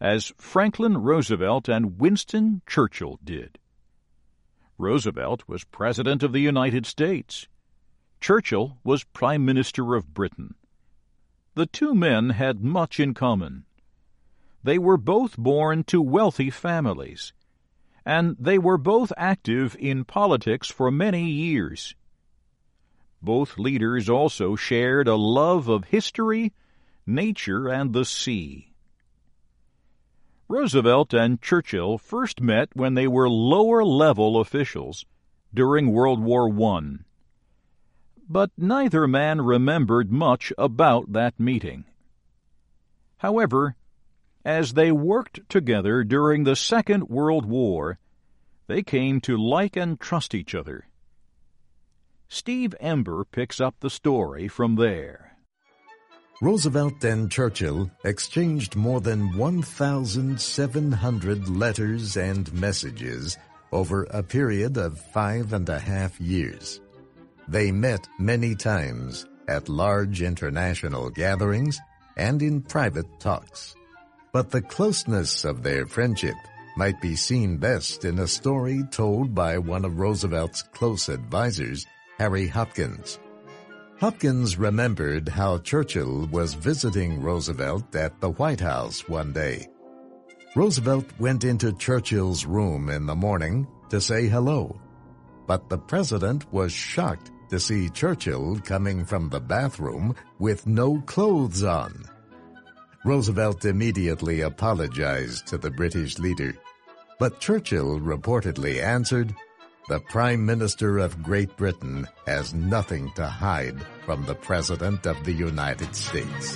as Franklin Roosevelt and Winston Churchill did. Roosevelt was President of the United States. Churchill was Prime Minister of Britain. The two men had much in common. They were both born to wealthy families, and they were both active in politics for many years. Both leaders also shared a love of history, nature, and the sea. Roosevelt and Churchill first met when they were lower-level officials during World War I. But neither man remembered much about that meeting. However, as they worked together during the Second World War, they came to like and trust each other. Steve Ember picks up the story from there. Roosevelt and Churchill exchanged more than 1,700 letters and messages over a period of 5.5 years. They met many times at large international gatherings and in private talks. But the closeness of their friendship might be seen best in a story told by one of Roosevelt's close advisors, Harry Hopkins. Hopkins remembered how Churchill was visiting Roosevelt at the White House one day. Roosevelt went into Churchill's room in the morning to say hello, but the president was shocked to see Churchill coming from the bathroom with no clothes on. Roosevelt immediately apologized to the British leader, but Churchill reportedly answered, "The Prime Minister of Great Britain has nothing to hide from the President of the United States."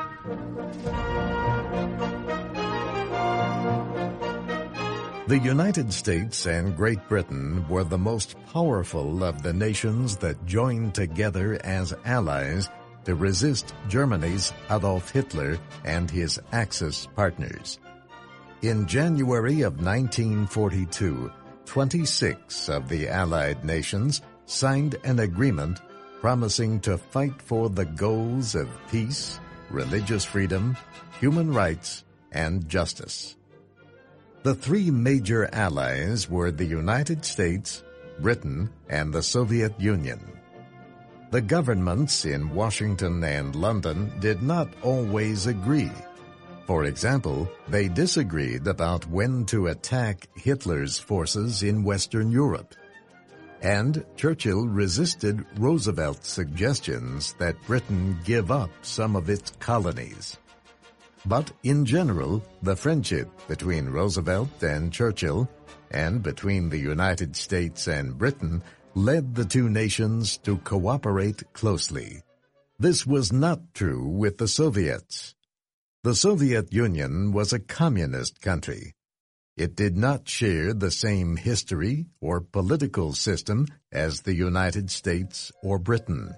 The United States and Great Britain were the most powerful of the nations that joined together as allies to resist Germany's Adolf Hitler and his Axis partners. In January of 1942, 26 of the Allied nations signed an agreement promising to fight for the goals of peace, religious freedom, human rights, and justice. The three major allies were the United States, Britain, and the Soviet Union. The governments in Washington and London did not always agree. For example, they disagreed about when to attack Hitler's forces in Western Europe. And Churchill resisted Roosevelt's suggestions that Britain give up some of its colonies. But in general, the friendship between Roosevelt and Churchill, and between the United States and Britain, led the two nations to cooperate closely. This was not true with the Soviets. The Soviet Union was a communist country. It did not share the same history or political system as the United States or Britain.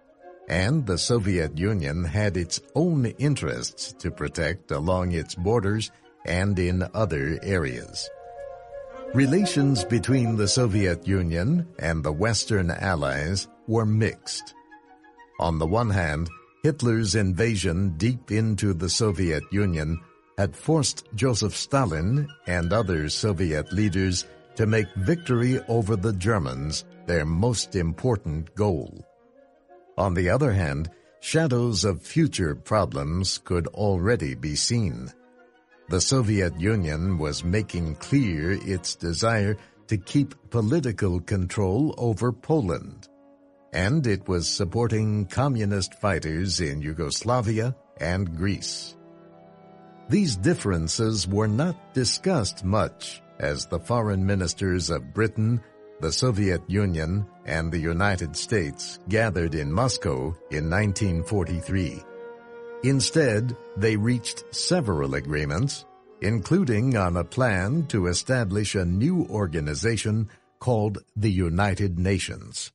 And the Soviet Union had its own interests to protect along its borders and in other areas. Relations between the Soviet Union and the Western Allies were mixed. On the one hand, Hitler's invasion deep into the Soviet Union had forced Joseph Stalin and other Soviet leaders to make victory over the Germans their most important goal. On the other hand, shadows of future problems could already be seen. The Soviet Union was making clear its desire to keep political control over Poland, and it was supporting communist fighters in Yugoslavia and Greece. These differences were not discussed much as the foreign ministers of Britain, the Soviet Union, and the United States gathered in Moscow in 1943. Instead, they reached several agreements, including on a plan to establish a new organization called the United Nations.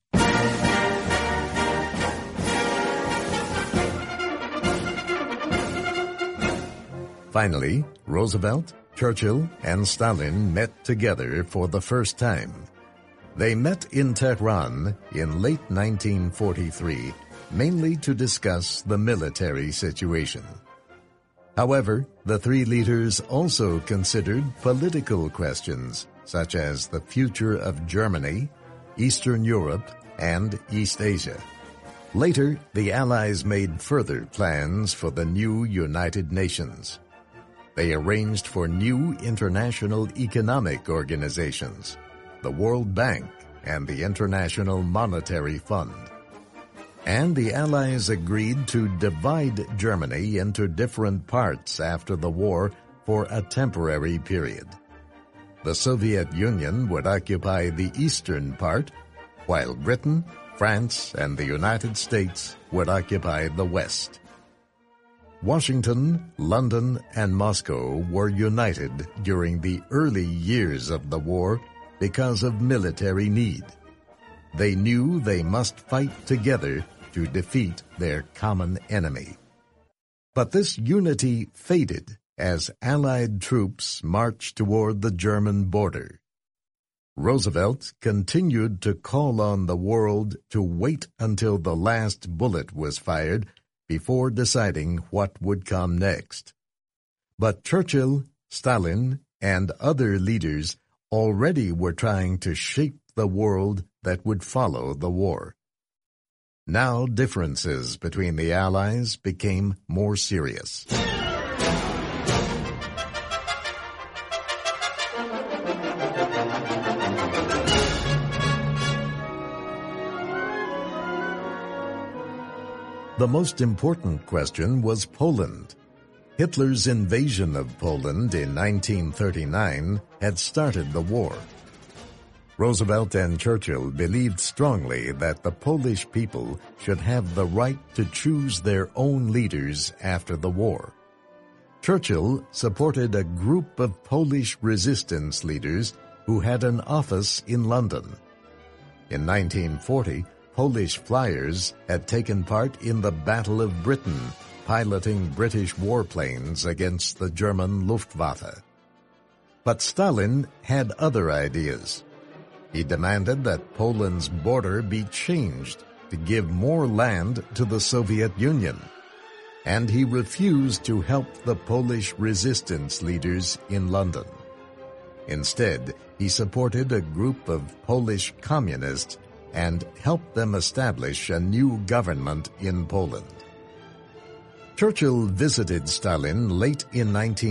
Finally, Roosevelt, Churchill, and Stalin met together for the first time. They met in Tehran in late 1943, mainly to discuss the military situation. However, the three leaders also considered political questions, such as the future of Germany, Eastern Europe, and East Asia. Later, the Allies made further plans for the new United Nations. They arranged for new international economic organizations, the World Bank and the International Monetary Fund. And the Allies agreed to divide Germany into different parts after the war for a temporary period. The Soviet Union would occupy the eastern part, while Britain, France, and the United States would occupy the west. Washington, London, and Moscow were united during the early years of the war because of military need. They knew they must fight together to defeat their common enemy. But this unity faded as Allied troops marched toward the German border. Roosevelt continued to call on the world to wait until the last bullet was fired before deciding what would come next. But Churchill, Stalin, and other leaders already were trying to shape the world that would follow the war. Now differences between the Allies became more serious. The most important question was Poland. Hitler's invasion of Poland in 1939 had started the war. Roosevelt and Churchill believed strongly that the Polish people should have the right to choose their own leaders after the war. Churchill supported a group of Polish resistance leaders who had an office in London. In 1940, Polish flyers had taken part in the Battle of Britain, piloting British warplanes against the German Luftwaffe. But Stalin had other ideas. He demanded that Poland's border be changed to give more land to the Soviet Union, and he refused to help the Polish resistance leaders in London. Instead, he supported a group of Polish communists and helped them establish a new government in Poland. Churchill visited Stalin late in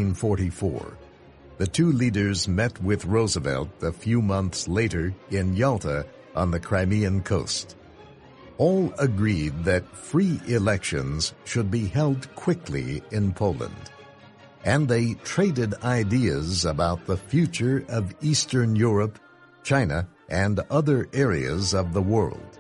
1944. The two leaders met with Roosevelt a few months later in Yalta on the Crimean coast. All agreed that free elections should be held quickly in Poland, and they traded ideas about the future of Eastern Europe, China, and other areas of the world.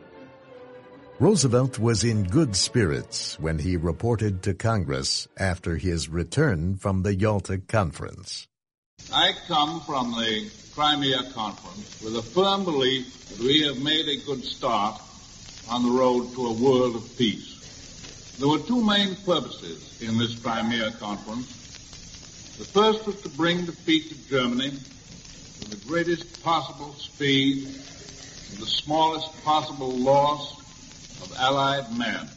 Roosevelt was in good spirits when he reported to Congress after his return from the Yalta Conference. I come from the Crimea Conference with a firm belief that we have made a good start on the road to a world of peace. There were two main purposes in this Crimea Conference. The first was to bring defeat to Germany with the greatest possible speed and the smallest possible loss of Allied men.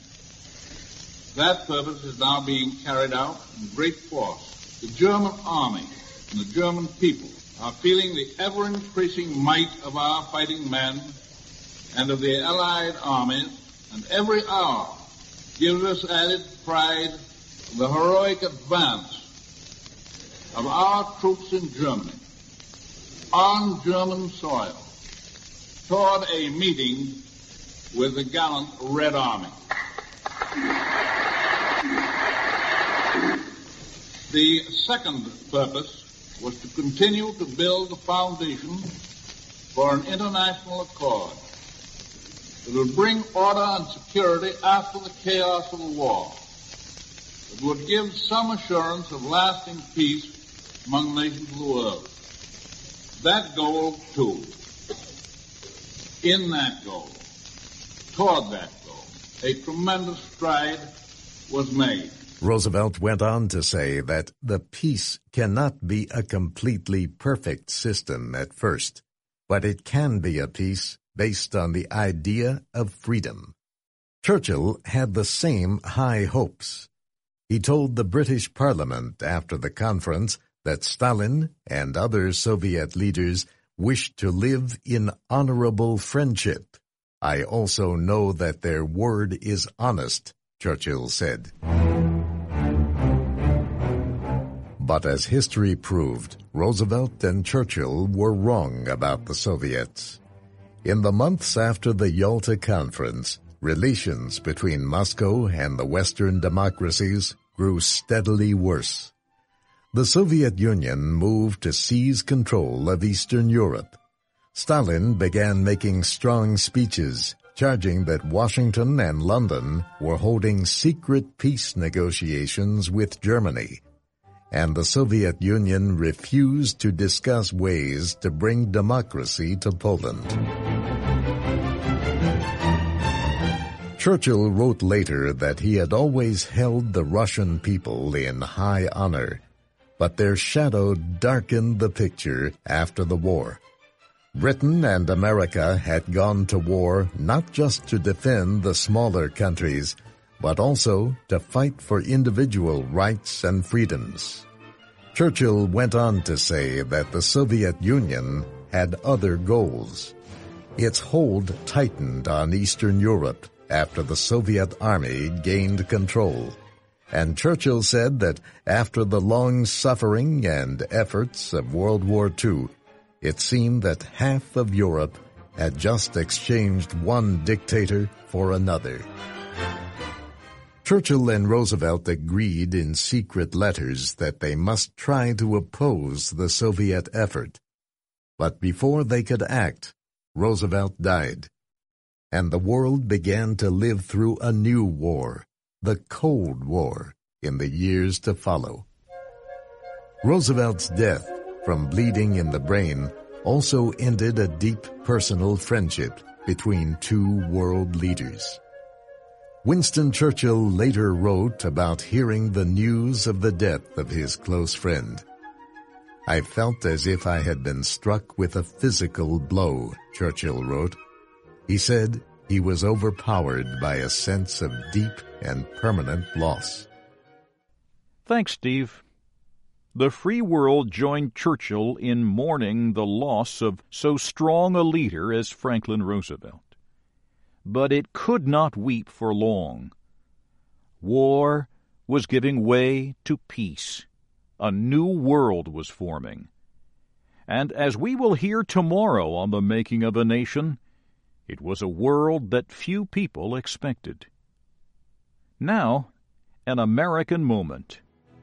That purpose is now being carried out in great force. The German army and the German people are feeling the ever-increasing might of our fighting men and of the Allied armies, and every hour gives us added pride in the heroic advance of our troops in Germany, on German soil, toward a meeting with the gallant Red Army. The second purpose was to continue to build the foundation for an international accord that would bring order and security after the chaos of the war, that would give some assurance of lasting peace among nations of the world. That goal, too, in that goal, toward that goal, a tremendous stride was made. Roosevelt went on to say that the peace cannot be a completely perfect system at first, but it can be a peace based on the idea of freedom. Churchill had the same high hopes. He told the British Parliament after the conference that Stalin and other Soviet leaders wished to live in honorable friendship. "I also know that their word is honest," Churchill said. But as history proved, Roosevelt and Churchill were wrong about the Soviets. In the months after the Yalta Conference, relations between Moscow and the Western democracies grew steadily worse. The Soviet Union moved to seize control of Eastern Europe. Stalin began making strong speeches, charging that Washington and London were holding secret peace negotiations with Germany, and the Soviet Union refused to discuss ways to bring democracy to Poland. Churchill wrote later that he had always held the Russian people in high honor, but their shadow darkened the picture after the war. Britain and America had gone to war not just to defend the smaller countries, but also to fight for individual rights and freedoms. Churchill went on to say that the Soviet Union had other goals. Its hold tightened on Eastern Europe after the Soviet Army gained control, and Churchill said that after the long suffering and efforts of World War II, it seemed that half of Europe had just exchanged one dictator for another. Churchill and Roosevelt agreed in secret letters that they must try to oppose the Soviet effort. But before they could act, Roosevelt died, and the world began to live through a new war, the Cold War, in the years to follow. Roosevelt's death from bleeding in the brain also ended a deep personal friendship between two world leaders. Winston Churchill later wrote about hearing the news of the death of his close friend. "I felt as if I had been struck with a physical blow," Churchill wrote. He said he was overpowered by a sense of deep and permanent loss. Thanks, Steve. The free world joined Churchill in mourning the loss of so strong a leader as Franklin Roosevelt. But it could not weep for long. War was giving way to peace. A new world was forming. And as we will hear tomorrow on The Making of a Nation, it was a world that few people expected. Now, an American moment.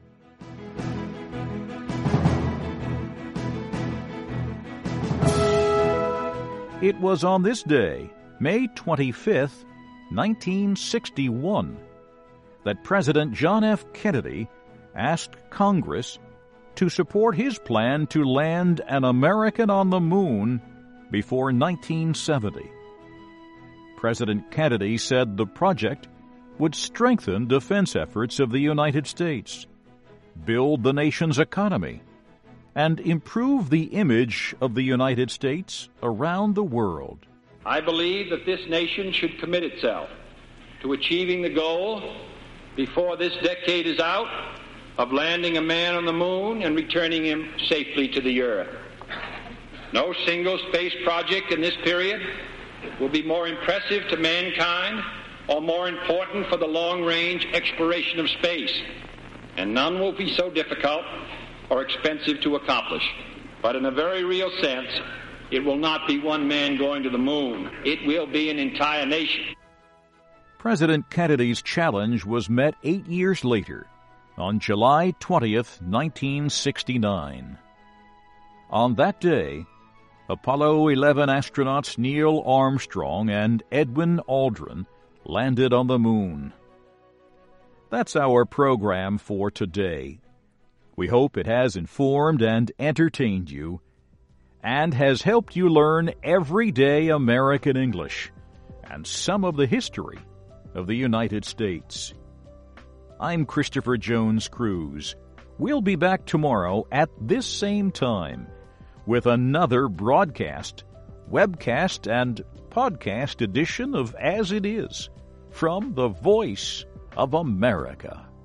It was on this day, May 25th, 1961, that President John F. Kennedy asked Congress to support his plan to land an American on the moon before 1970. President Kennedy said the project would strengthen defense efforts of the United States, build the nation's economy, and improve the image of the United States around the world. I believe that this nation should commit itself to achieving the goal, before this decade is out, of landing a man on the moon and returning him safely to the earth. No single space project in this period will be more impressive to mankind or more important for the long-range exploration of space, and none will be so difficult or expensive to accomplish. But in a very real sense, it will not be one man going to the moon. It will be an entire nation. President Kennedy's challenge was met 8 years later, on July 20th, 1969. On that day, Apollo 11 astronauts Neil Armstrong and Edwin Aldrin landed on the moon. That's our program for today. We hope it has informed and entertained you, and has helped you learn everyday American English and some of the history of the United States. I'm Christopher Jones Cruz. We'll be back tomorrow at this same time with another broadcast, webcast, and podcast edition of As It Is from the Voice of America.